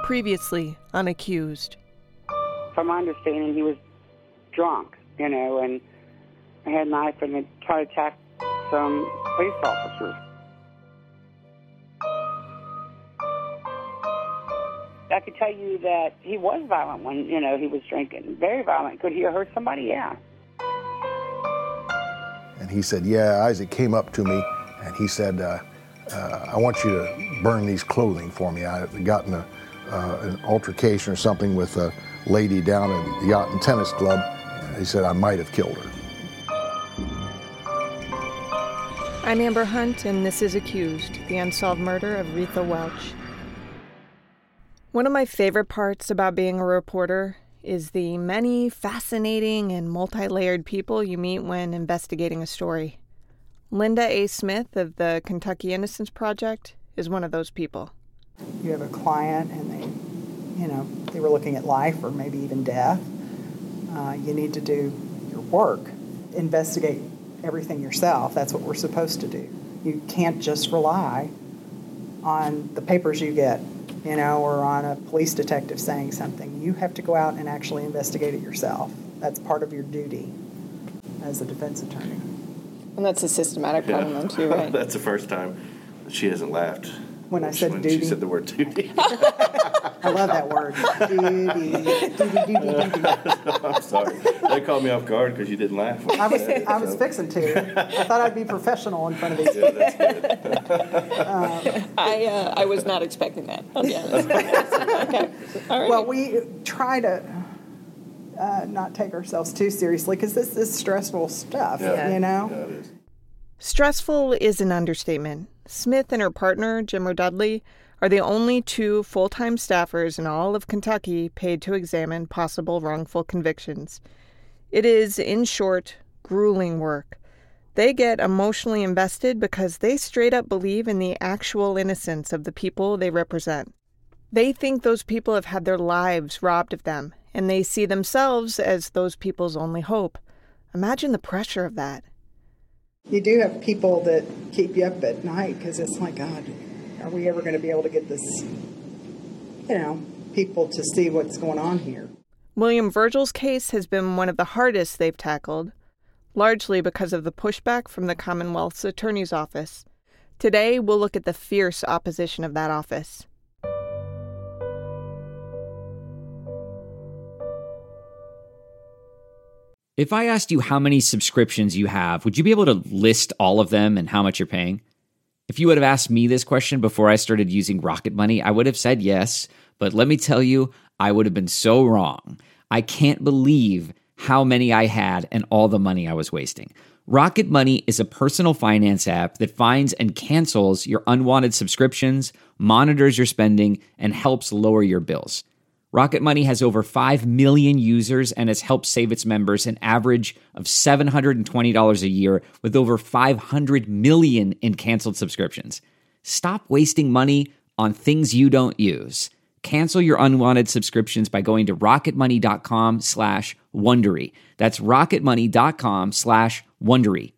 Previously unaccused. From my understanding, he was drunk, and had a knife and had tried to attack some police officers. I could tell you that he was violent when, he was drinking. Very violent. Could he have hurt somebody? Yeah. And he said, yeah, Isaac came up to me and he said, I want you to burn these clothing for me. I had gotten an altercation or something with a lady down at the Yacht and Tennis Club. He said I might have killed her. I'm Amber Hunt, and this is Accused, the unsolved murder of Reatha Welch. One of my favorite parts about being a reporter is the many fascinating and multi-layered people you meet when investigating a story. Linda A. Smith of the Kentucky Innocence Project is one of those people. You have a client and they were looking at life or maybe even death. You need to do your work, investigate everything yourself. That's what we're supposed to do. You can't just rely on the papers you get, or on a police detective saying something. You have to go out and actually investigate it yourself. That's part of your duty as a defense attorney. And that's a systematic problem then too, right? That's the first time that she hasn't laughed. When I said duty. She said the word duty. I love that word. Duty. I'm sorry. They called me off guard because you didn't laugh. I was fixing to. I thought I'd be professional in front of these people. That's good. I was not expecting that. I'll be honest. Okay. All right. Well, we try to not take ourselves too seriously because this is stressful stuff, Yeah, it is. Stressful is an understatement. Smith and her partner, Jimmer Dudley, are the only two full-time staffers in all of Kentucky paid to examine possible wrongful convictions. It is, in short, grueling work. They get emotionally invested because they straight up believe in the actual innocence of the people they represent. They think those people have had their lives robbed of them, and they see themselves as those people's only hope. Imagine the pressure of that. You do have people that keep you up at night because it's like, God, are we ever going to be able to get this, people to see what's going on here? William Virgil's case has been one of the hardest they've tackled, largely because of the pushback from the Commonwealth's Attorney's Office. Today, we'll look at the fierce opposition of that office. If I asked you how many subscriptions you have, would you be able to list all of them and how much you're paying? If you would have asked me this question before I started using Rocket Money, I would have said yes, but let me tell you, I would have been so wrong. I can't believe how many I had and all the money I was wasting. Rocket Money is a personal finance app that finds and cancels your unwanted subscriptions, monitors your spending, and helps lower your bills. Rocket Money has over 5 million users and has helped save its members an average of $720 a year with over 500 million in canceled subscriptions. Stop wasting money on things you don't use. Cancel your unwanted subscriptions by going to rocketmoney.com/Wondery. That's rocketmoney.com/Wondery.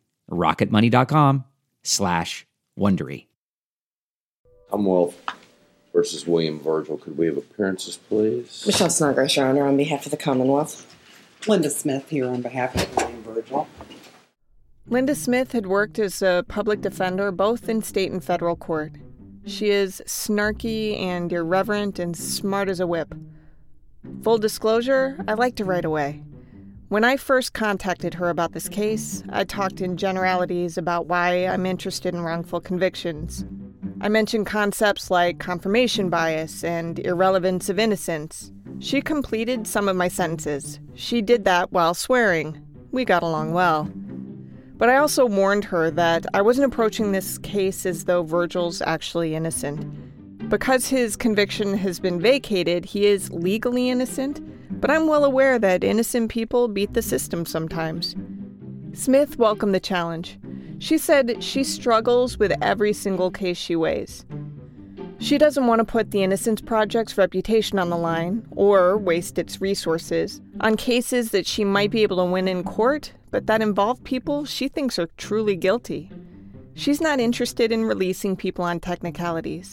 rocketmoney.com/Wondery. Commonwealth versus William Virgil. Could we have appearances, please? Michelle Snodgrass, Your Honor, on behalf of the Commonwealth. Linda Smith here on behalf of William Virgil. Linda Smith had worked as a public defender both in state and federal court. She is snarky and irreverent and smart as a whip. Full disclosure, I liked her right away. When I first contacted her about this case, I talked in generalities about why I'm interested in wrongful convictions. I mentioned concepts like confirmation bias and irrelevance of innocence. She completed some of my sentences. She did that while swearing. We got along well. But I also warned her that I wasn't approaching this case as though Virgil's actually innocent. Because his conviction has been vacated, he is legally innocent, but I'm well aware that innocent people beat the system sometimes. Smith welcomed the challenge. She said she struggles with every single case she weighs. She doesn't want to put the Innocence Project's reputation on the line, or waste its resources, on cases that she might be able to win in court, but that involve people she thinks are truly guilty. She's not interested in releasing people on technicalities.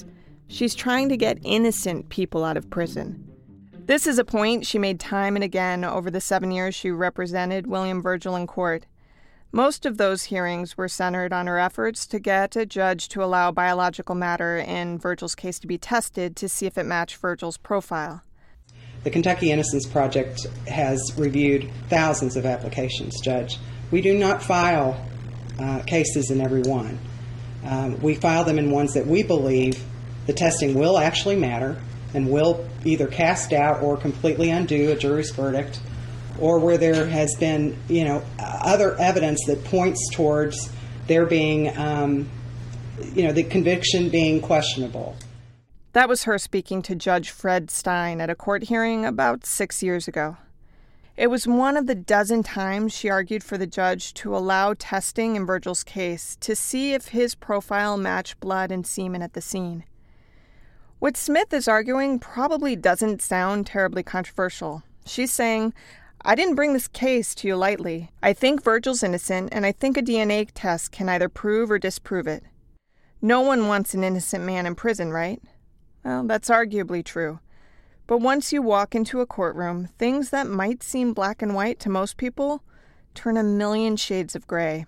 She's trying to get innocent people out of prison. This is a point she made time and again over the 7 years she represented William Virgil in court. Most of those hearings were centered on her efforts to get a judge to allow biological matter in Virgil's case to be tested to see if it matched Virgil's profile. The Kentucky Innocence Project has reviewed thousands of applications, Judge. We do not file cases in every one. We file them in ones that we believe the testing will actually matter and will either cast doubt or completely undo a jury's verdict, or where there has been, other evidence that points towards there being, the conviction being questionable. That was her speaking to Judge Fred Stein at a court hearing about 6 years ago. It was one of the dozen times she argued for the judge to allow testing in Virgil's case to see if his profile matched blood and semen at the scene. What Smith is arguing probably doesn't sound terribly controversial. She's saying, I didn't bring this case to you lightly. I think Virgil's innocent, and I think a DNA test can either prove or disprove it. No one wants an innocent man in prison, right? Well, that's arguably true. But once you walk into a courtroom, things that might seem black and white to most people turn a million shades of gray.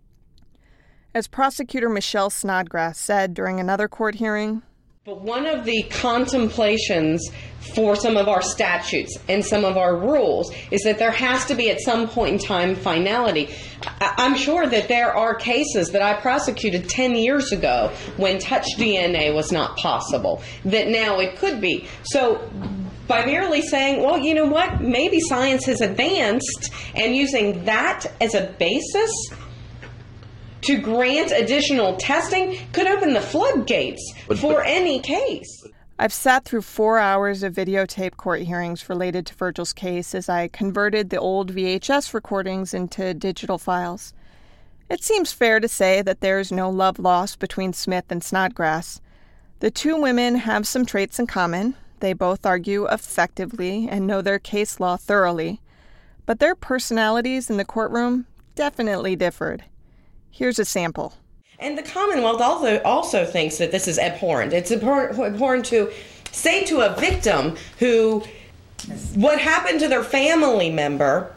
As prosecutor Michelle Snodgrass said during another court hearing, but one of the contemplations for some of our statutes and some of our rules is that there has to be at some point in time finality. I'm sure that there are cases that I prosecuted 10 years ago when touch DNA was not possible, that now it could be. So by merely saying, well, you know what, maybe science has advanced, and using that as a basis to grant additional testing could open the floodgates for any case. I've sat through 4 hours of videotape court hearings related to Virgil's case as I converted the old VHS recordings into digital files. It seems fair to say that there's no love lost between Smith and Snodgrass. The two women have some traits in common. They both argue effectively and know their case law thoroughly. But their personalities in the courtroom definitely differed. Here's a sample. And the Commonwealth also thinks that this is abhorrent. It's abhorrent to say to a victim who what happened to their family member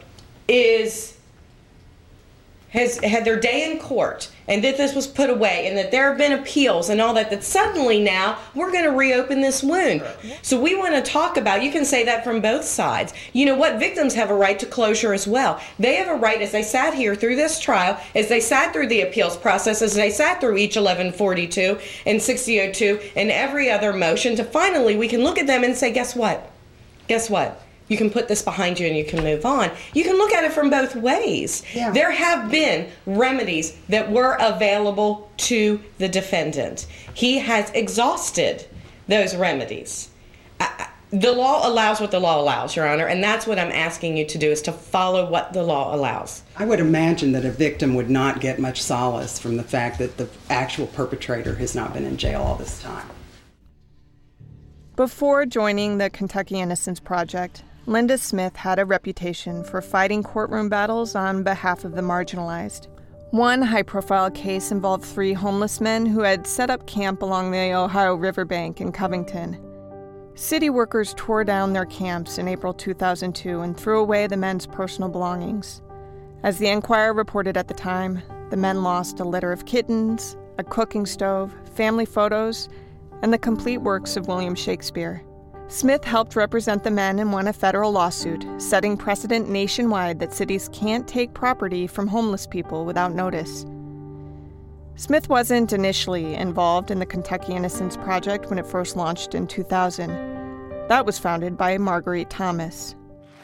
has had their day in court, and that this was put away, and that there have been appeals and all that, that suddenly now we're going to reopen this wound. So we want to talk about, you can say that from both sides. You know what? Victims have a right to closure as well. They have a right, as they sat here through this trial, as they sat through the appeals process, as they sat through each 1142 and 6002 and every other motion, to finally we can look at them and say, guess what? Guess what? You can put this behind you and you can move on. You can look at it from both ways. Yeah. There have been remedies that were available to the defendant. He has exhausted those remedies. The law allows what the law allows, Your Honor, and that's what I'm asking you to do, is to follow what the law allows. I would imagine that a victim would not get much solace from the fact that the actual perpetrator has not been in jail all this time. Before joining the Kentucky Innocence Project, Linda Smith had a reputation for fighting courtroom battles on behalf of the marginalized. One high-profile case involved 3 homeless men who had set up camp along the Ohio riverbank in Covington. City workers tore down their camps in April 2002 and threw away the men's personal belongings. As the Enquirer reported at the time, the men lost a litter of kittens, a cooking stove, family photos, and the complete works of William Shakespeare. Smith helped represent the men and won a federal lawsuit, setting precedent nationwide that cities can't take property from homeless people without notice. Smith wasn't initially involved in the Kentucky Innocence Project when it first launched in 2000. That was founded by Marguerite Thomas.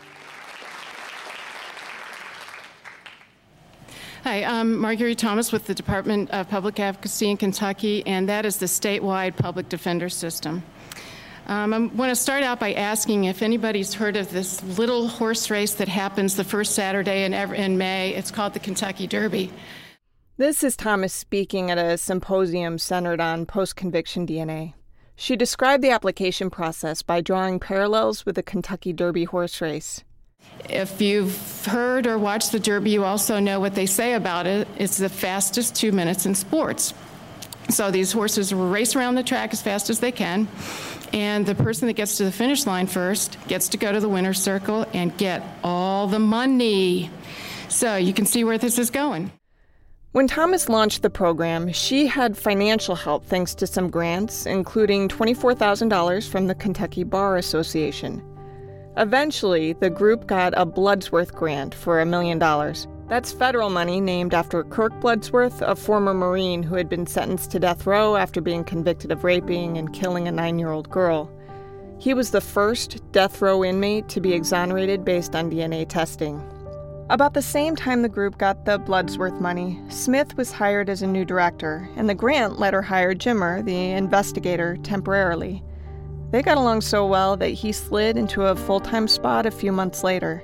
Hi, I'm Marguerite Thomas with the Department of Public Advocacy in Kentucky, and that is the statewide public defender system. I want to start out by asking if anybody's heard of this little horse race that happens the first Saturday in May. It's called the Kentucky Derby. This is Thomas speaking at a symposium centered on post-conviction DNA. She described the application process by drawing parallels with the Kentucky Derby horse race. If you've heard or watched the Derby, you also know what they say about it. It's the fastest 2 minutes in sports. So these horses race around the track as fast as they can, and the person that gets to the finish line first gets to go to the winner's circle and get all the money. So you can see where this is going. When Thomas launched the program, she had financial help thanks to some grants, including $24,000 from the Kentucky Bar Association. Eventually, the group got a Bloodsworth grant for $1 million. That's federal money named after Kirk Bloodsworth, a former Marine who had been sentenced to death row after being convicted of raping and killing a 9-year-old girl. He was the first death row inmate to be exonerated based on DNA testing. About the same time the group got the Bloodsworth money, Smith was hired as a new director, and the grant let her hire Jimmer, the investigator, temporarily. They got along so well that he slid into a full-time spot a few months later.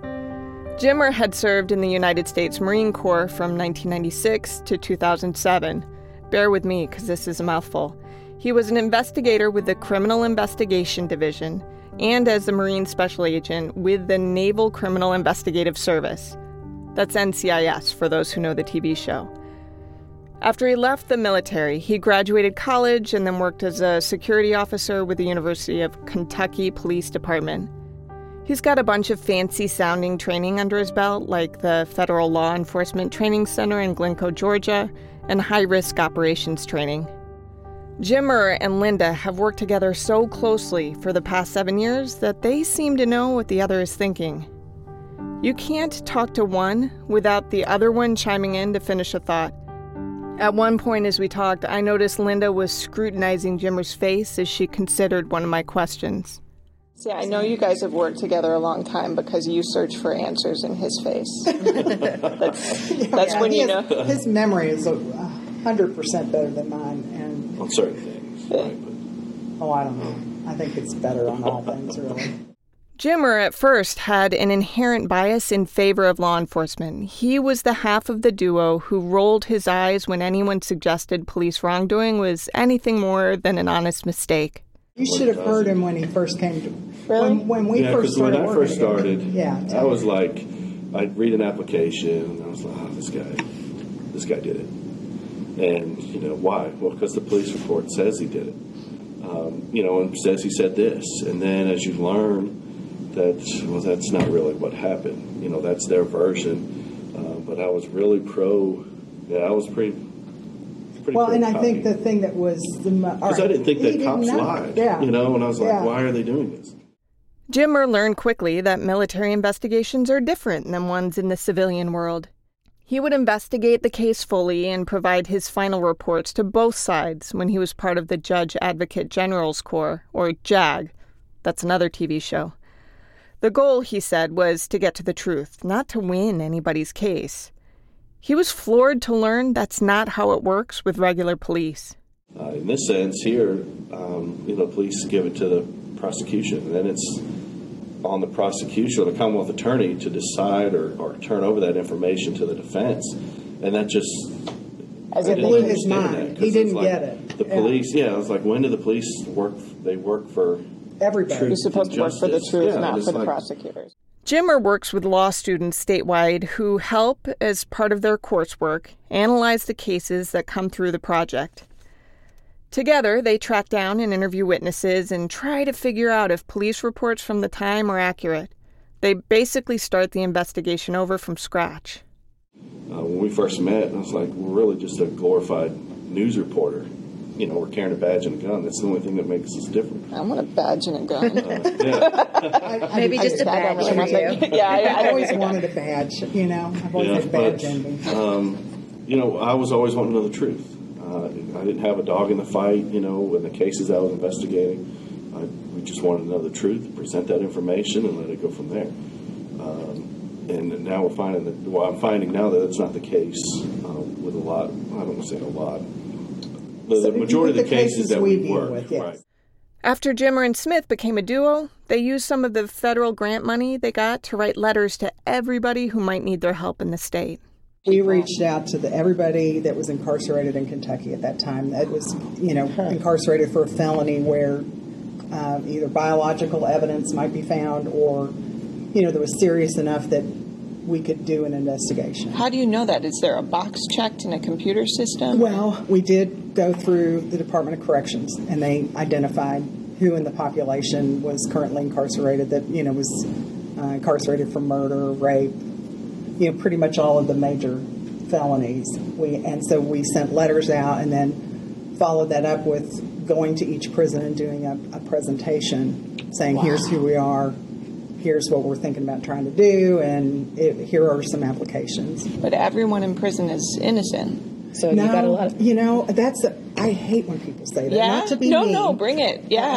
Jimmer had served in the United States Marine Corps from 1996 to 2007. Bear with me, because this is a mouthful. He was an investigator with the Criminal Investigation Division, and as the Marine Special Agent with the Naval Criminal Investigative Service. That's NCIS, for those who know the TV show. After he left the military, he graduated college and then worked as a security officer with the University of Kentucky Police Department. He's got a bunch of fancy-sounding training under his belt, like the Federal Law Enforcement Training Center in Glencoe, Georgia, and high-risk operations training. Jimmer and Linda have worked together so closely for the past 7 years that they seem to know what the other is thinking. You can't talk to one without the other one chiming in to finish a thought. At one point as we talked, I noticed Linda was scrutinizing Jimmer's face as she considered one of my questions. See, I know you guys have worked together a long time because you search for answers in his face. That's when you know. His memory is 100% better than mine. And on certain things, right? But, I don't know. I think it's better on all things, really. Jimmer at first had an inherent bias in favor of law enforcement. He was the half of the duo who rolled his eyes when anyone suggested police wrongdoing was anything more than an honest mistake. You should have heard him when he first came to. Really? When we first started. When I first started, I was me. like, I'd read an application and I was like, oh, this guy did it. And, why? Well, because the police report says he did it. And says he said this. And then as you learn that, that's not really what happened. That's their version. But I was really I was pretty well, and I think the thing that was because I didn't think that cops lied. Yeah. And I was like, why are they doing this? Jimmer learned quickly that military investigations are different than ones in the civilian world. He would investigate the case fully and provide his final reports to both sides when he was part of the Judge Advocate General's Corps, or JAG. That's another TV show. The goal, he said, was to get to the truth, not to win anybody's case. He was floored to learn that's not how it works with regular police. In this sense here, police give it to the prosecution, and then it's on the prosecution or the Commonwealth attorney to decide or turn over that information to the defense. And that just... As it blew his mind. He didn't get it. The police, I was like, when do the police work? They work for everybody. You're supposed to work for the truth, not for the prosecutors. Jimmer works with law students statewide who help, as part of their coursework, analyze the cases that come through the project. Together, they track down and interview witnesses and try to figure out if police reports from the time are accurate. They basically start the investigation over from scratch. When we first met, I was like, we're really just a glorified news reporter. We're carrying a badge and a gun. That's the only thing that makes us different. I want a badge and a gun. Maybe just a badge for you. I always wanted a badge, I've always had badge envy. I was always wanting to know the truth. I didn't have a dog in the fight, in the cases I was investigating. We just wanted to know the truth, present that information, and let it go from there. And now we're finding I'm finding now that it's not the case with a lot. I don't want to say a lot. The majority of the cases that we work with, yes. Right. After Jimmer and Smith became a duo, they used some of the federal grant money they got to write letters to everybody who might need their help in the state. We reached out to everybody that was incarcerated in Kentucky at that time that was, incarcerated for a felony where either biological evidence might be found or, that was serious enough that we could do an investigation. How do you know that? Is there a box checked in a computer system? Well, we did go through the Department of Corrections, and they identified who in the population was currently incarcerated that, was incarcerated for murder, rape, pretty much all of the major felonies. And so we sent letters out and then followed that up with going to each prison and doing a presentation saying, here's who we are, here's what we're thinking about trying to do, and here are some applications. But everyone in prison is innocent. So you got a lot of... I hate when people say that. Yeah? Not to be mean. No, bring it. Yeah.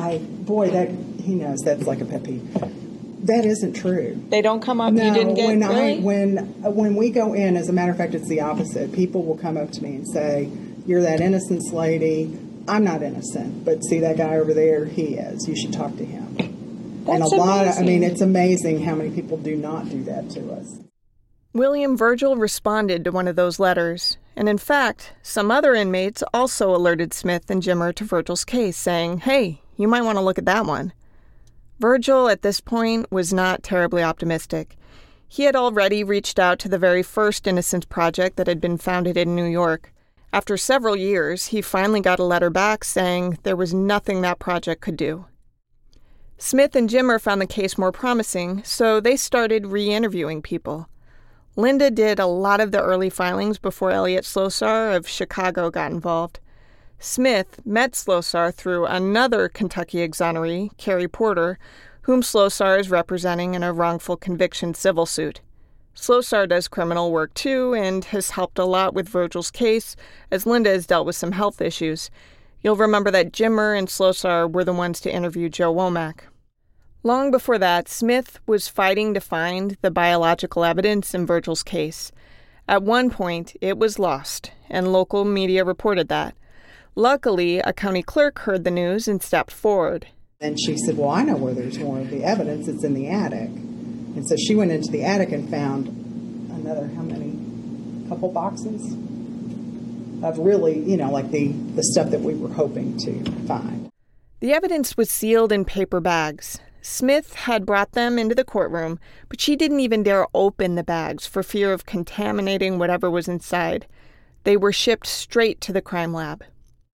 He knows that's like a pet peeve. That isn't true. They don't come up. No, You didn't get really? When we go in, as a matter of fact, it's the opposite. People will come up to me and say, "You're that innocence lady." I'm not innocent, but see that guy over there? He is. You should talk to him. That's amazing. It's amazing how many people do not do that to us. William Virgil responded to one of those letters, and in fact, some other inmates also alerted Smith and Jimmer to Virgil's case, saying, "Hey, you might want to look at that one." Virgil, at this point, was not terribly optimistic. He had already reached out to the very first Innocence Project that had been founded in New York. After several years, he finally got a letter back saying there was nothing that project could do. Smith and Jimmer found the case more promising, so they started re-interviewing people. Linda did a lot of the early filings before Elliot Slosar of Chicago got involved. Smith met Slosar through another Kentucky exoneree, Carrie Porter, whom Slosar is representing in a wrongful conviction civil suit. Slosar does criminal work too and has helped a lot with Virgil's case, as Linda has dealt with some health issues. You'll remember that Jimmer and Slosar were the ones to interview Joe Womack. Long before that, Smith was fighting to find the biological evidence in Virgil's case. At one point, it was lost, and local media reported that. Luckily, a county clerk heard the news and stepped forward. And she said, "Well, I know where there's more of the evidence. It's in the attic." And so she went into the attic and found another, couple boxes of really, like the stuff that we were hoping to find. The evidence was sealed in paper bags. Smith had brought them into the courtroom, but she didn't even dare open the bags for fear of contaminating whatever was inside. They were shipped straight to the crime lab.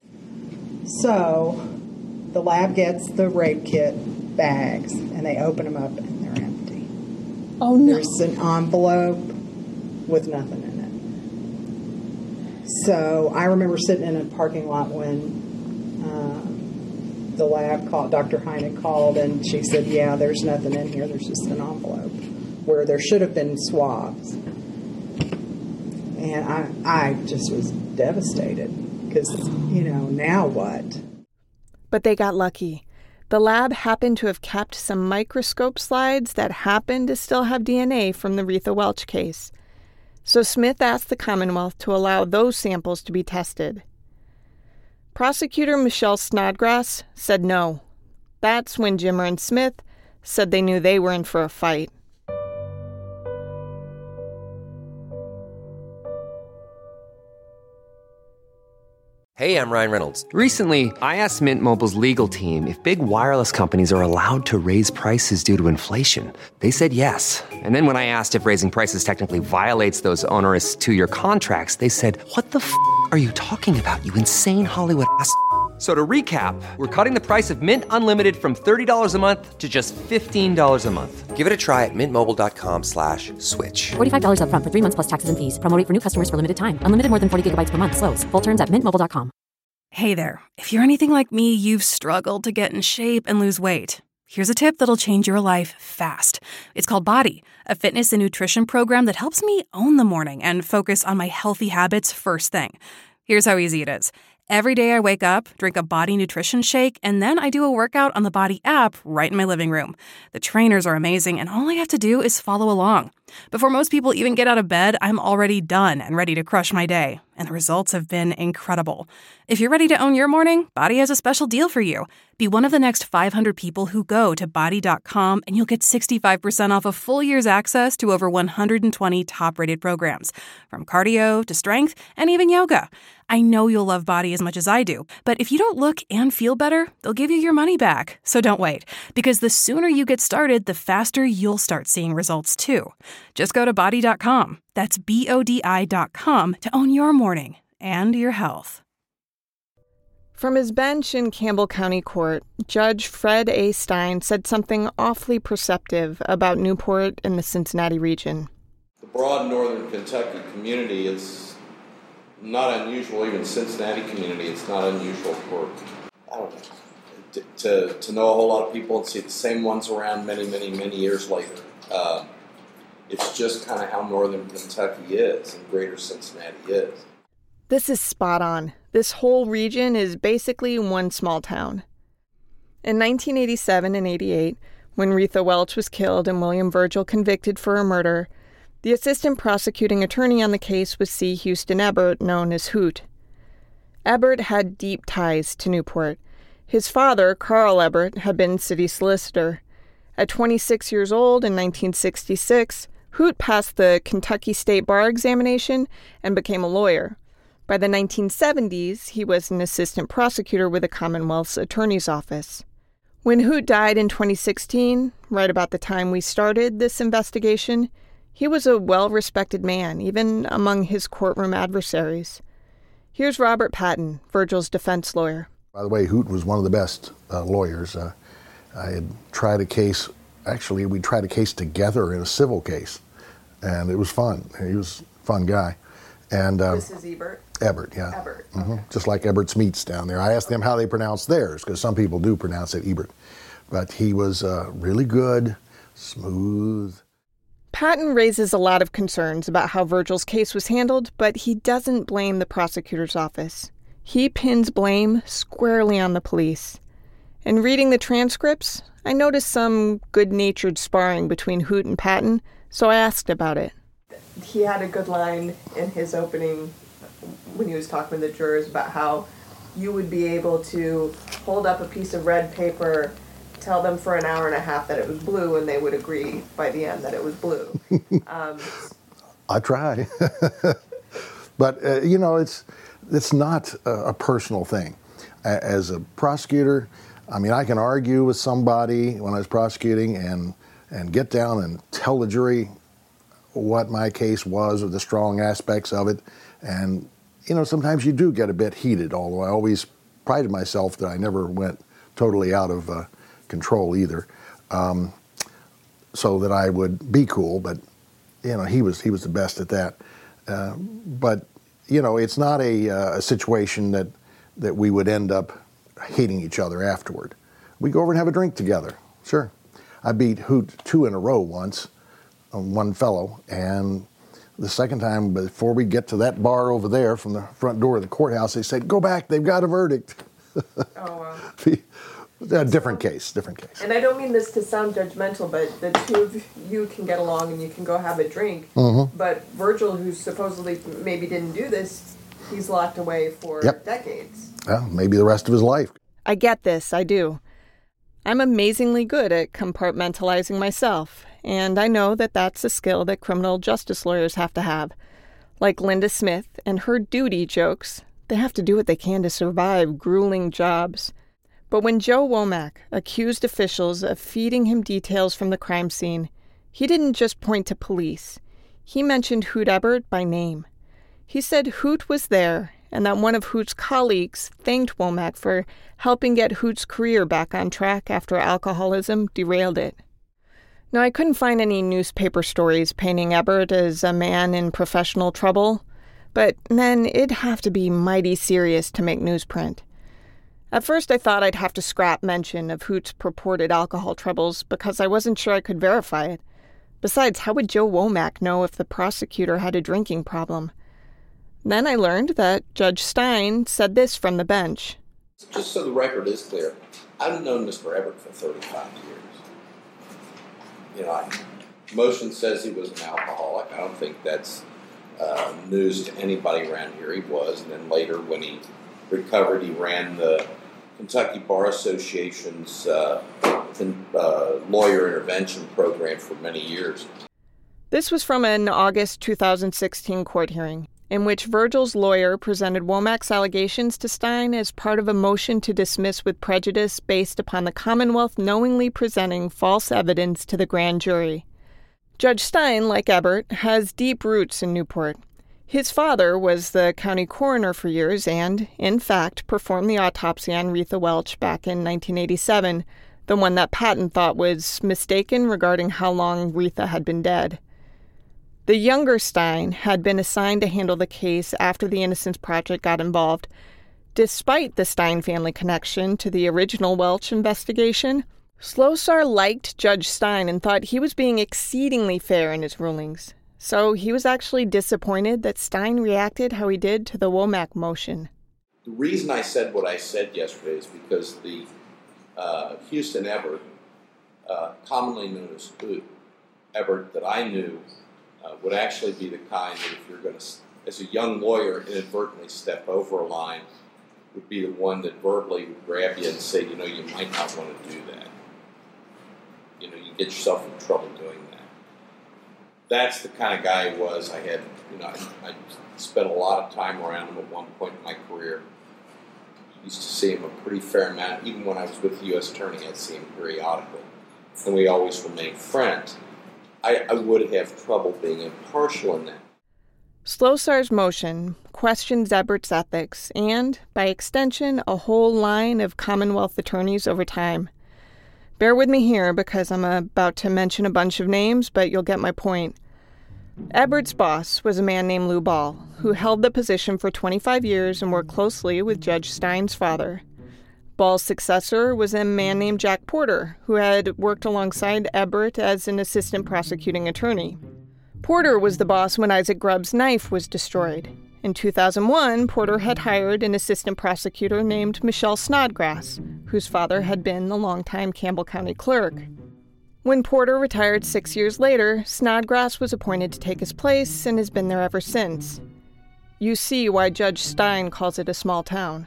So the lab gets the rape kit bags, and they open them up, and they're empty. Oh, no. There's an envelope with nothing in it. So I remember sitting in a parking lot when the lab called, Dr. Hynek called, and she said, "Yeah, there's nothing in here. There's just an envelope," where there should have been swabs. And I just was devastated because, now what? But they got lucky. The lab happened to have kept some microscope slides that happened to still have DNA from the Retha Welch case. So Smith asked the Commonwealth to allow those samples to be tested. Prosecutor Michelle Snodgrass said no. That's when Jimmer and Smith said they knew they were in for a fight. Hey, I'm Ryan Reynolds. Recently, I asked Mint Mobile's legal team if big wireless companies are allowed to raise prices due to inflation. They said yes. And then when I asked if raising prices technically violates those onerous two-year contracts, they said, "What the f*** are you talking about, you insane Hollywood ass?" So to recap, we're cutting the price of Mint Unlimited from $30 a month to just $15 a month. Give it a try at mintmobile.com/switch. $45 up front for 3 months plus taxes and fees. Promo rate for new customers for limited time. Unlimited more than 40 gigabytes per month. Slows full terms at mintmobile.com. Hey there. If you're anything like me, you've struggled to get in shape and lose weight. Here's a tip that'll change your life fast. It's called BODY, a fitness and nutrition program that helps me own the morning and focus on my healthy habits first thing. Here's how easy it is. Every day I wake up, drink a BODY nutrition shake, and then I do a workout on the BODY app right in my living room. The trainers are amazing, and all I have to do is follow along. Before most people even get out of bed, I'm already done and ready to crush my day. And the results have been incredible. If you're ready to own your morning, BODY has a special deal for you. Be one of the next 500 people who go to BODY.com, and you'll get 65% off a full year's access to over 120 top-rated programs, from cardio to strength and even yoga. I know you'll love BODY as much as I do, but if you don't look and feel better, they'll give you your money back. So don't wait, because the sooner you get started, the faster you'll start seeing results too. Just go to Body.com. That's BODI.com to own your morning and your health. From his bench in Campbell County Court, Judge Fred A. Stein said something awfully perceptive about Newport and the Cincinnati region. The broad northern Kentucky community is not unusual, even Cincinnati community, it's not unusual for, I don't know, to know a whole lot of people and see the same ones around many years later. It's just kind of how northern Kentucky is and greater Cincinnati is. This is spot on. This whole region is basically one small town. In 1987 and 88, when Retha Welch was killed and William Virgil convicted for a murder, the assistant prosecuting attorney on the case was C. Houston Ebert, known as Hoot. Ebert had deep ties to Newport. His father, Carl Ebert, had been city solicitor. At 26 years old in 1966, Hoot passed the Kentucky State Bar examination and became a lawyer. By the 1970s, he was an assistant prosecutor with the Commonwealth's Attorney's Office. When Hoot died in 2016, right about the time we started this investigation, he was a well-respected man, even among his courtroom adversaries. Here's Robert Patton, Virgil's defense lawyer. By the way, Hoot was one of the best lawyers. I had tried a case, actually we tried a case together in a civil case, and it was fun. He was a fun guy. And this is Ebert? Ebert, yeah. Ebert, okay. Just like Ebert's Meats down there. I asked them how they pronounce theirs, because some people do pronounce it Ebert. But he was really good, smooth. Patton raises a lot of concerns about how Virgil's case was handled, but he doesn't blame the prosecutor's office. He pins blame squarely on the police. In reading the transcripts, I noticed some good-natured sparring between Hoot and Patton, so I asked about it. He had a good line in his opening when he was talking to the jurors about how you would be able to hold up a piece of red paper, tell them for an hour and a half that it was blue, and they would agree by the end that it was blue. I try. But, it's not a personal thing. As a prosecutor, I mean, I can argue with somebody when I was prosecuting and get down and tell the jury what my case was or the strong aspects of it. And, sometimes you do get a bit heated, although I always prided myself that I never went totally out of control either, so that I would be cool. But, he was the best at that. But, it's not a situation that we would end up hating each other afterward. We go over and have a drink together, sure. I beat Hoot 2 in a row once. One fellow, and the second time, before we get to that bar over there from the front door of the courthouse, they said, "Go back, they've got a verdict." Oh, wow. Different case. And I don't mean this to sound judgmental, but the two of you can get along and you can go have a drink. Mm-hmm. But Virgil, who supposedly maybe didn't do this, he's locked away for decades. Well, maybe the rest of his life. I get this, I do. I'm amazingly good at compartmentalizing myself, and I know that that's a skill that criminal justice lawyers have to have. Like Linda Smith and her duty jokes, they have to do what they can to survive grueling jobs. But when Joe Womack accused officials of feeding him details from the crime scene, he didn't just point to police. He mentioned Hoot Ebert by name. He said Hoot was there, and that one of Hoot's colleagues thanked Womack for helping get Hoot's career back on track after alcoholism derailed it. Now, I couldn't find any newspaper stories painting Ebert as a man in professional trouble, but then it'd have to be mighty serious to make newsprint. At first, I thought I'd have to scrap mention of Hoot's purported alcohol troubles because I wasn't sure I could verify it. Besides, how would Joe Womack know if the prosecutor had a drinking problem? Then I learned that Judge Stein said this from the bench. Just so the record is clear, I've known Mr. Ebert for 35 years. Motion says he was an alcoholic. I don't think that's news to anybody around here. He was. And then later, when he recovered, he ran the Kentucky Bar Association's lawyer intervention program for many years. This was from an August 2016 court hearing, in which Virgil's lawyer presented Womack's allegations to Stein as part of a motion to dismiss with prejudice based upon the Commonwealth knowingly presenting false evidence to the grand jury. Judge Stein, like Ebert, has deep roots in Newport. His father was the county coroner for years and, in fact, performed the autopsy on Retha Welch back in 1987, the one that Patton thought was mistaken regarding how long Retha had been dead. The younger Stein had been assigned to handle the case after the Innocence Project got involved. Despite the Stein family connection to the original Welch investigation, Slosar liked Judge Stein and thought he was being exceedingly fair in his rulings. So he was actually disappointed that Stein reacted how he did to the Womack motion. The reason I said what I said yesterday is because the Houston Ebert, commonly known as Hoot Ebert, that I knew would actually be the kind that if you're going to, as a young lawyer, inadvertently step over a line, would be the one that verbally would grab you and say, you might not want to do that. You get yourself in trouble doing that. That's the kind of guy he was. I spent a lot of time around him at one point in my career. I used to see him a pretty fair amount. Even when I was with the U.S. Attorney, I'd see him periodically. And we always remained friends. I would have trouble being impartial in that. Slosar's motion questions Ebert's ethics and, by extension, a whole line of Commonwealth attorneys over time. Bear with me here because I'm about to mention a bunch of names, but you'll get my point. Ebert's boss was a man named Lou Ball, who held the position for 25 years and worked closely with Judge Stein's father. Ball's successor was a man named Jack Porter, who had worked alongside Ebert as an assistant prosecuting attorney. Porter was the boss when Isaac Grubb's knife was destroyed. In 2001, Porter had hired an assistant prosecutor named Michelle Snodgrass, whose father had been the longtime Campbell County clerk. When Porter retired 6 years later, Snodgrass was appointed to take his place and has been there ever since. You see why Judge Stein calls it a small town.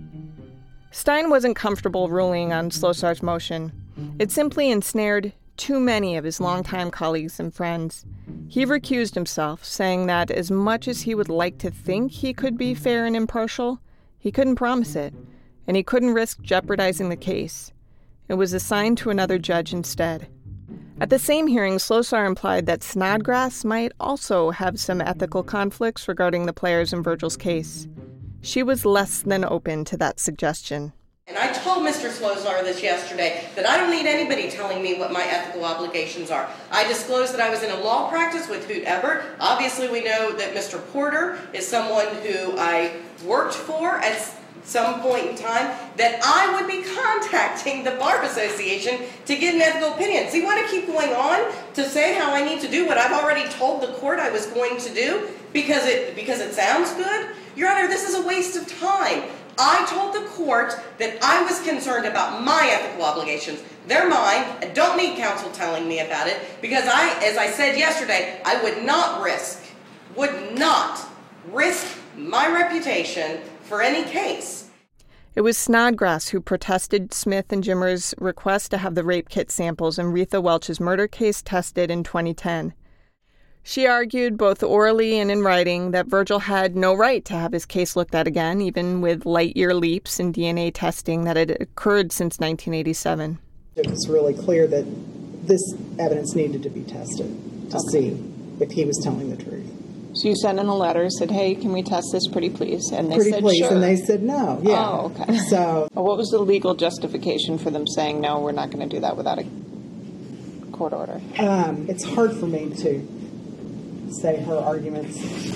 Stein wasn't comfortable ruling on Slosar's motion. It simply ensnared too many of his longtime colleagues and friends. He recused himself, saying that as much as he would like to think he could be fair and impartial, he couldn't promise it, and he couldn't risk jeopardizing the case. It was assigned to another judge instead. At the same hearing, Slosar implied that Snodgrass might also have some ethical conflicts regarding the players in Virgil's case. She was less than open to that suggestion. And I told Mr. Slosar this yesterday that I don't need anybody telling me what my ethical obligations are. I disclosed that I was in a law practice with Hoot Ebert. Obviously, we know that Mr. Porter is someone who I worked for at some point in time, that I would be contacting the Bar Association to get an ethical opinion. So you want to keep going on to say how I need to do what I've already told the court I was going to do because it sounds good? Your Honor, this is a waste of time. I told the court that I was concerned about my ethical obligations. They're mine. I don't need counsel telling me about it because as I said yesterday, I would not risk my reputation for any case. It was Snodgrass who protested Smith and Jimmer's request to have the rape kit samples in Retha Welch's murder case tested in 2010. She argued, both orally and in writing, that Virgil had no right to have his case looked at again, even with light-year leaps in DNA testing that had occurred since 1987. It was really clear that this evidence needed to be tested to see if he was telling the truth. So you sent in a letter, said, hey, can we test this pretty please? And they pretty said, please, sure. And they said no. Yeah. Oh, okay. So, what was the legal justification for them saying, no, we're not going to do that without a court order? It's hard for me to say her arguments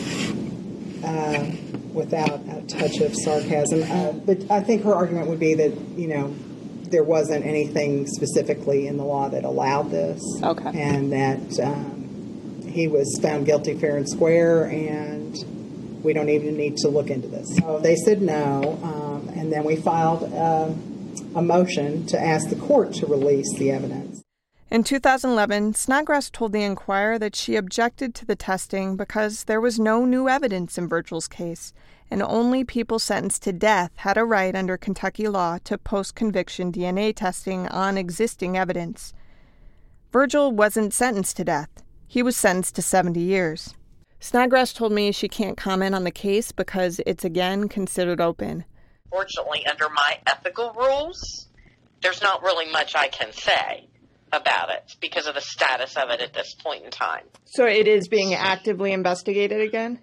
without a touch of sarcasm. But I think her argument would be that, there wasn't anything specifically in the law that allowed this. Okay. And that he was found guilty fair and square, and we don't even need to look into this. So they said no, and then we filed a motion to ask the court to release the evidence. In 2011, Snodgrass told the Enquirer that she objected to the testing because there was no new evidence in Virgil's case, and only people sentenced to death had a right under Kentucky law to post-conviction DNA testing on existing evidence. Virgil wasn't sentenced to death. He was sentenced to 70 years. Snodgrass told me she can't comment on the case because it's again considered open. Fortunately, under my ethical rules, there's not really much I can say. about it because of the status of it at this point in time. So it is being actively investigated again?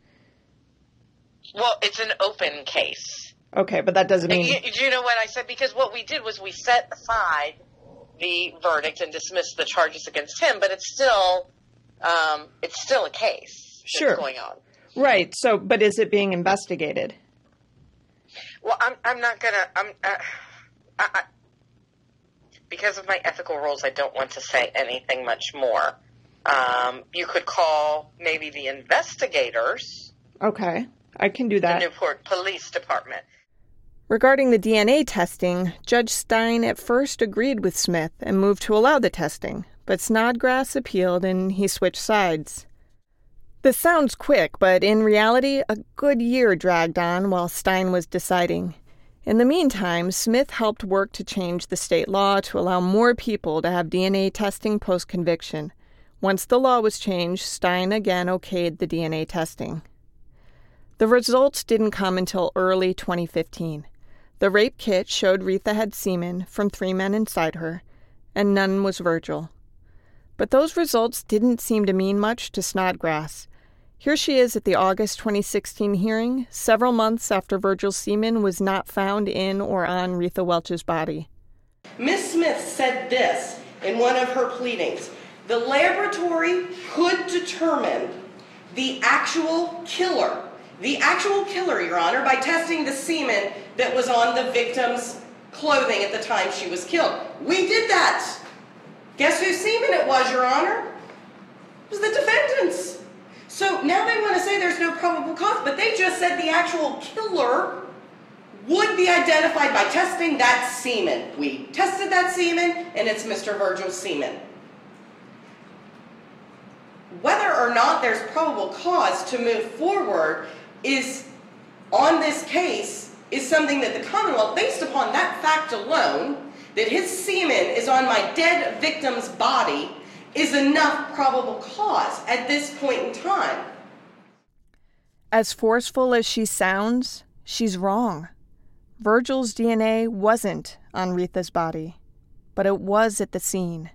Well, it's an open case. Okay, but that doesn't mean... You know what I said? Because what we did was we set aside the verdict and dismissed the charges against him, but it's still a case that's going on. Right. So, but is it being investigated? Well, I'm not gonna. Because of my ethical rules, I don't want to say anything much more. You could call maybe the investigators. Okay, I can do that. The Newport Police Department. Regarding the DNA testing, Judge Stein at first agreed with Smith and moved to allow the testing, but Snodgrass appealed and he switched sides. This sounds quick, but in reality, a good year dragged on while Stein was deciding. In the meantime, Smith helped work to change the state law to allow more people to have DNA testing post-conviction. Once the law was changed, Stein again okayed the DNA testing. The results didn't come until early 2015. The rape kit showed Retha had semen from 3 men inside her, and none was Virgil. But those results didn't seem to mean much to Snodgrass. Here she is at the August 2016 hearing, several months after Virgil's semen was not found in or on Retha Welch's body. Ms. Smith said this in one of her pleadings. The laboratory could determine the actual killer, Your Honor, by testing the semen that was on the victim's clothing at the time she was killed. We did that. Guess whose semen it was, Your Honor? It was the defendant's. So now they want to say there's no probable cause, but they just said the actual killer would be identified by testing that semen. We tested that semen, and it's Mr. Virgil's semen. Whether or not there's probable cause to move forward on this case is something that the Commonwealth, based upon that fact alone, that his semen is on my dead victim's body, is enough probable cause at this point in time. As forceful as she sounds, she's wrong. Virgil's DNA wasn't on Retha's body, but it was at the scene.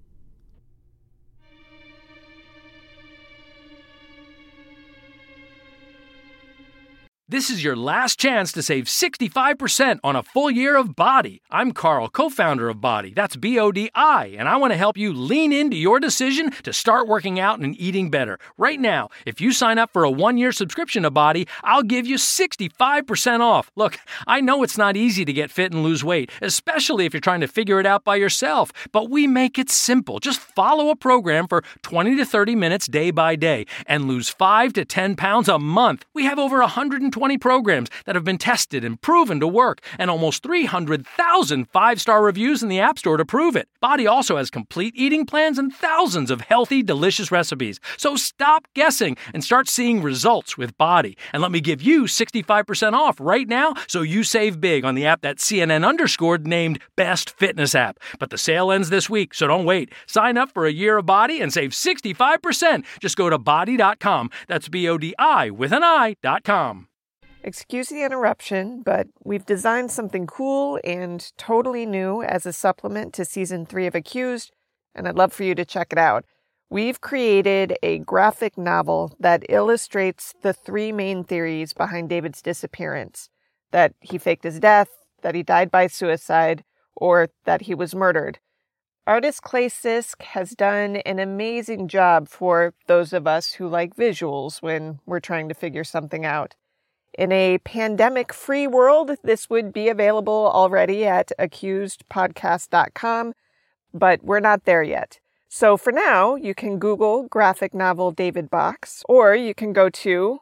This is your last chance to save 65% on a full year of Body. I'm Carl, co-founder of Body. That's BODI, and I want to help you lean into your decision to start working out and eating better. Right now, if you sign up for a 1-year subscription to Body, I'll give you 65% off. Look, I know it's not easy to get fit and lose weight, especially if you're trying to figure it out by yourself, but we make it simple. Just follow a program for 20 to 30 minutes day by day and lose 5 to 10 pounds a month. We have over 120 programs that have been tested and proven to work, and almost 300,000 5-star reviews in the App Store to prove it. Body also has complete eating plans and thousands of healthy, delicious recipes. So stop guessing and start seeing results with Body. And let me give you 65% off right now so you save big on the app that CNN underscored named Best Fitness App. But the sale ends this week, so don't wait. Sign up for a year of Body and save 65%. Just go to body.com. That's BODI with an I.com. Excuse the interruption, but we've designed something cool and totally new as a supplement to Season 3 of Accused, and I'd love for you to check it out. We've created a graphic novel that illustrates the 3 main theories behind David's disappearance: that he faked his death, that he died by suicide, or that he was murdered. Artist Clay Sisk has done an amazing job for those of us who like visuals when we're trying to figure something out. In a pandemic-free world, this would be available already at accusedpodcast.com, but we're not there yet. So for now, you can Google graphic novel David Box, or you can go to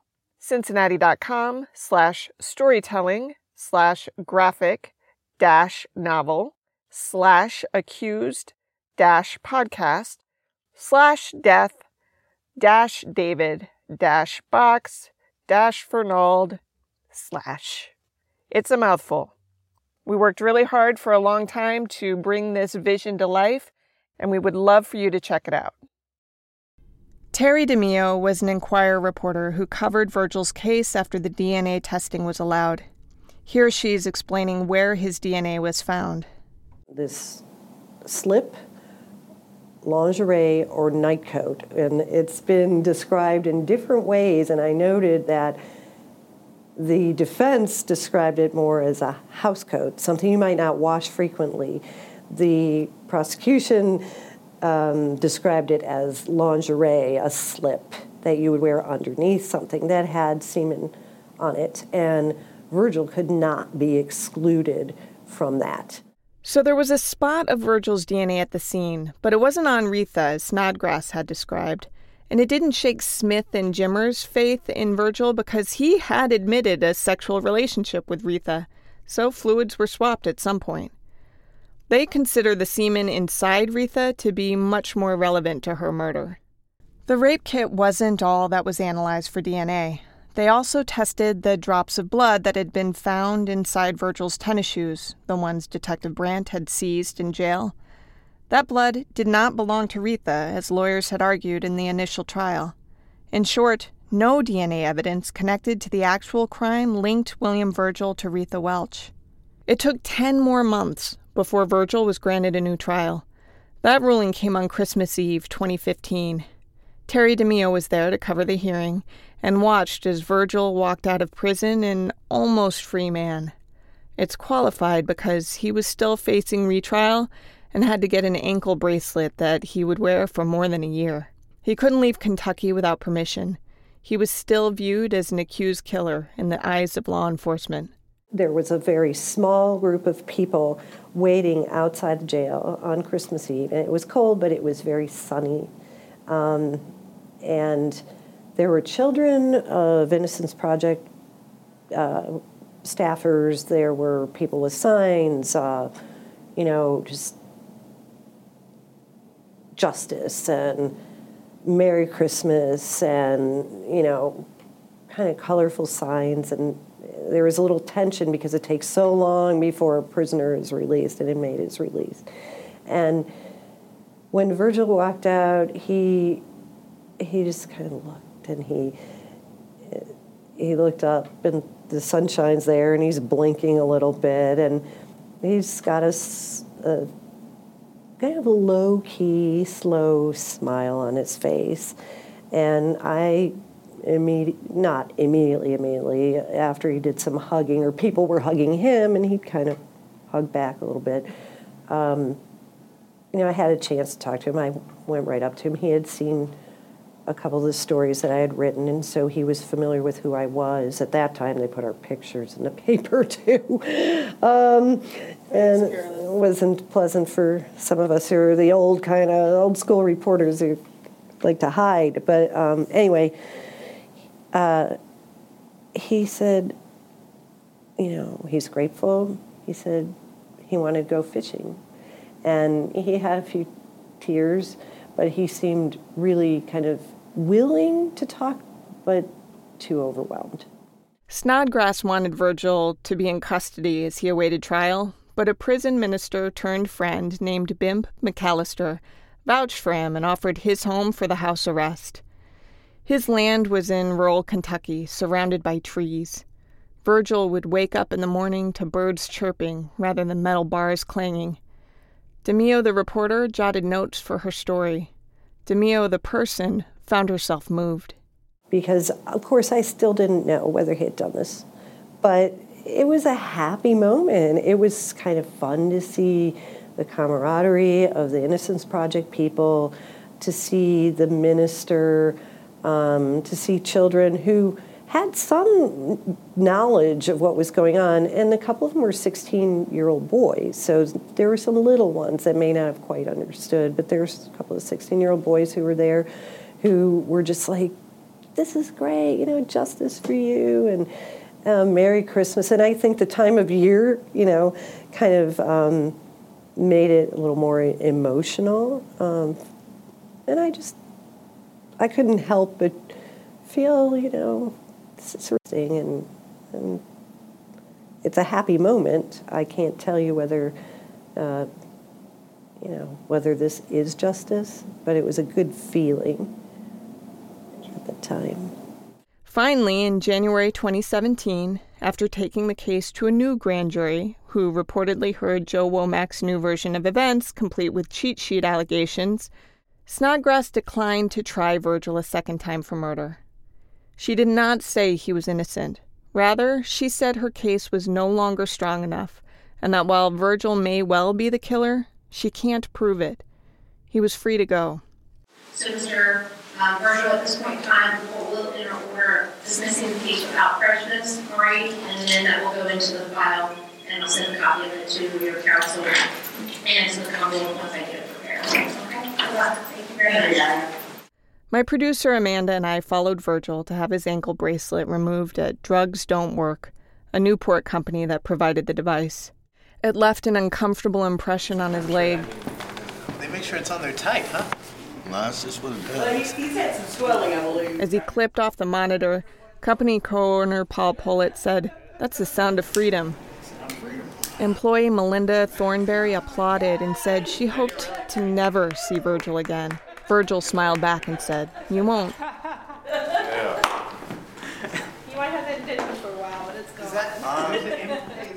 cincinnati.com/storytelling/graphic-novel/accused-David-box- It's a mouthful. We worked really hard for a long time to bring this vision to life, and we would love for you to check it out. Terry DeMio was an Enquirer reporter who covered Virgil's case after the DNA testing was allowed. Here she's explaining where his DNA was found. This slip lingerie or nightcoat. And it's been described in different ways, and I noted that the defense described it more as a house coat, something you might not wash frequently. The prosecution described it as lingerie, a slip that you would wear underneath something that had semen on it. And Virgil could not be excluded from that. So there was a spot of Virgil's DNA at the scene, but it wasn't on Retha, as Snodgrass had described. And it didn't shake Smith and Jimmer's faith in Virgil because he had admitted a sexual relationship with Retha, so fluids were swapped at some point. They consider the semen inside Retha to be much more relevant to her murder. The rape kit wasn't all that was analyzed for DNA. They also tested the drops of blood that had been found inside Virgil's tennis shoes, the ones Detective Brandt had seized in jail. That blood did not belong to Retha, as lawyers had argued in the initial trial. In short, no DNA evidence connected to the actual crime linked William Virgil to Retha Welch. It took 10 more months before Virgil was granted a new trial. That ruling came on Christmas Eve, 2015. Terry DeMeo was there to cover the hearing and watched as Virgil walked out of prison an almost free man. It's qualified because he was still facing retrial and had to get an ankle bracelet that he would wear for more than a year. He couldn't leave Kentucky without permission. He was still viewed as an accused killer in the eyes of law enforcement. There was a very small group of people waiting outside the jail on Christmas Eve. And it was cold, but it was very sunny. And there were children of Innocence Project staffers. There were people with signs, just justice and Merry Christmas and, kind of colorful signs. And there was a little tension because it takes so long before a prisoner is released, an inmate is released. And when Virgil walked out, he just kind of looked, and he looked up, and the sun shines there, and he's blinking a little bit, and he's got a kind of a low-key, slow smile on his face. And I not immediately, after he did some hugging, or people were hugging him, and he kind of hugged back a little bit. I had a chance to talk to him. I went right up to him. He had seen a couple of the stories that I had written, and so he was familiar with who I was. At that time, they put our pictures in the paper, too. And it wasn't pleasant for some of us who are the old school reporters who like to hide. But anyway, he said, he's grateful. He said he wanted to go fishing. And he had a few tears, but he seemed really kind of willing to talk, but too overwhelmed. Snodgrass wanted Virgil to be in custody as he awaited trial, but a prison minister turned friend named Bimp McAllister vouched for him and offered his home for the house arrest. His land was in rural Kentucky, surrounded by trees. Virgil would wake up in the morning to birds chirping rather than metal bars clanging. DeMeo, the reporter, jotted notes for her story. DeMeo, the person, found herself moved. Because, of course, I still didn't know whether he had done this. But it was a happy moment. It was kind of fun to see the camaraderie of the Innocence Project people, to see the minister, to see children who had some knowledge of what was going on, and a couple of them were 16-year-old boys, so there were some little ones that may not have quite understood, but there's a couple of 16-year-old boys who were there who were just like, this is great, justice for you, and Merry Christmas. And I think the time of year, kind of made it a little more emotional, and I couldn't help but feel, sort of thing, and it's a happy moment. I can't tell you whether, whether this is justice, but it was a good feeling at the time. Finally, in January 2017, after taking the case to a new grand jury, who reportedly heard Joe Womack's new version of events, complete with cheat sheet allegations, Snodgrass declined to try Virgil a second time for murder. She did not say he was innocent. Rather, she said her case was no longer strong enough, and that while Virgil may well be the killer, she can't prove it. He was free to go. So, Mr. Virgil, at this point in time, we'll enter order dismissing the case without prejudice, all right? And then that will go into the file, and I'll send a copy of it to your counsel and to the Commonwealth once I get it prepared. Okay? Good luck. Thank you very much. My producer Amanda and I followed Virgil to have his ankle bracelet removed at Drugs Don't Work, a Newport company that provided the device. It left an uncomfortable impression on his leg. They make sure it's on there tight, huh? No, that's just what it does. Well, he's had some swelling, I believe. As he clipped off the monitor, company co-owner Paul Pullett said, "That's the sound of freedom." Employee Melinda Thornberry applauded and said she hoped to never see Virgil again. Virgil smiled back and said, "You won't." Yeah. You might have that intention for a while, but it's gone.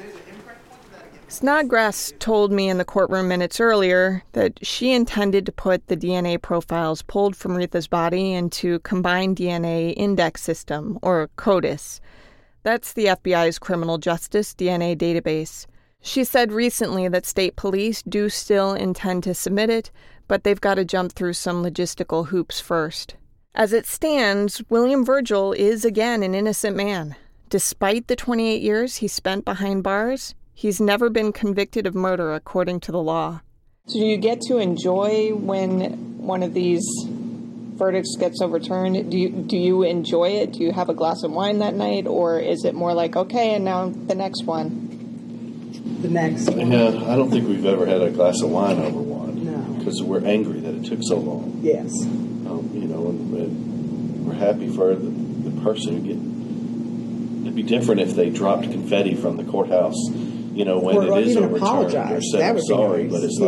Snodgrass told me in the courtroom minutes earlier that she intended to put the DNA profiles pulled from Retha's body into Combined DNA Index System, or CODIS. That's the FBI's criminal justice DNA database. She said recently that state police do still intend to submit it, but they've got to jump through some logistical hoops first. As it stands, William Virgil is again an innocent man. Despite the 28 years he spent behind bars, he's never been convicted of murder according to the law. So do you get to enjoy when one of these verdicts gets overturned? Do you enjoy it? Do you have a glass of wine that night? Or is it more like, okay, and now the next one? The next one. Yeah, I don't think we've ever had a glass of wine over one. No. Because we're angry that it took so long. Yes. And we're happy for the person who it'd be different if they dropped confetti from the courthouse, when it is overturned. Apologize. Or said, I'm sorry, nice. but it's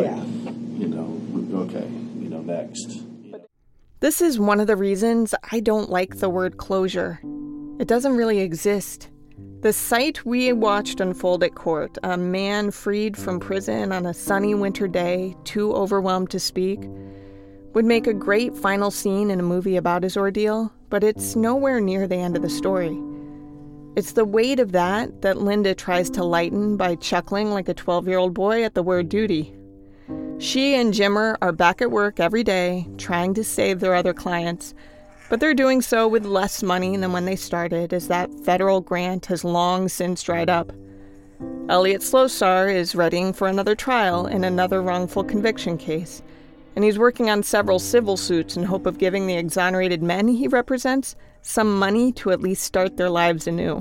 okay, next. This is one of the reasons I don't like the word closure. It doesn't really exist. The sight we watched unfold at court, a man freed from prison on a sunny winter day, too overwhelmed to speak, would make a great final scene in a movie about his ordeal, but it's nowhere near the end of the story. It's the weight of that Linda tries to lighten by chuckling like a 12-year-old boy at the word duty. She and Jimmer are back at work every day, trying to save their other clients, but they're doing so with less money than when they started, as that federal grant has long since dried up. Elliot Slosar is readying for another trial in another wrongful conviction case, and he's working on several civil suits in hope of giving the exonerated men he represents some money to at least start their lives anew.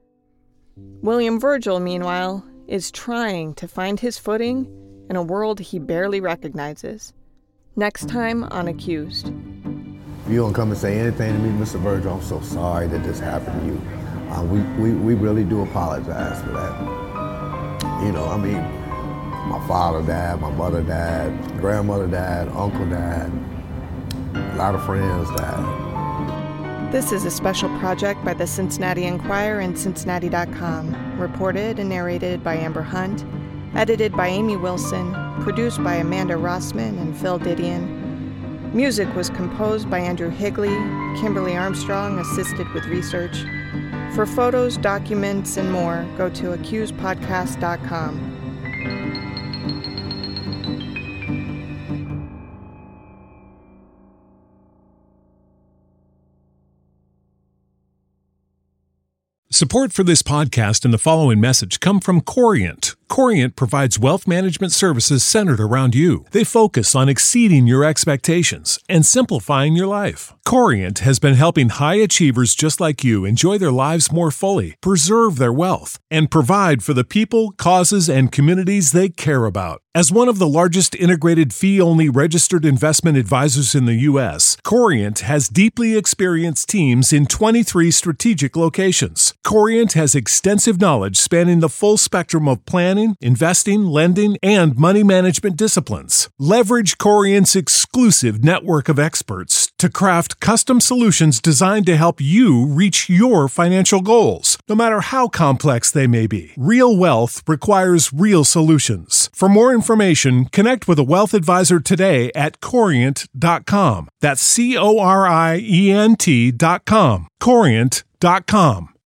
William Virgil, meanwhile, is trying to find his footing in a world he barely recognizes. Next time on Accused. If you don't come and say anything to me, Mr. Virgil, I'm so sorry that this happened to you. We really do apologize for that. My father died, my mother died, grandmother died, uncle died, a lot of friends died. This is a special project by the Cincinnati Enquirer and Cincinnati.com, reported and narrated by Amber Hunt, edited by Amy Wilson, produced by Amanda Rossman and Phil Didion. Music was composed by Andrew Higley. Kimberly Armstrong assisted with research. For photos, documents, and more, go to accusedpodcast.com. Support for this podcast and the following message come from Corient. Corient provides wealth management services centered around you. They focus on exceeding your expectations and simplifying your life. Corient has been helping high achievers just like you enjoy their lives more fully, preserve their wealth, and provide for the people, causes, and communities they care about. As one of the largest integrated fee-only registered investment advisors in the U.S., Corient has deeply experienced teams in 23 strategic locations. Corient has extensive knowledge spanning the full spectrum of planning, investing, lending, and money management disciplines. Leverage Corient's exclusive network of experts to craft custom solutions designed to help you reach your financial goals, no matter how complex they may be. Real wealth requires real solutions. For more information, connect with a wealth advisor today at Corient.com. That's Corient.com. Corient.com.